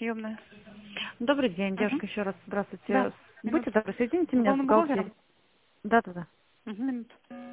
приемная. Добрый день, Угу. девушка, еще раз здравствуйте. Да, Будьте минуту. добры, соедините С меня с главным бухгалтером? бухгалтерией. Да. Угу, минуту.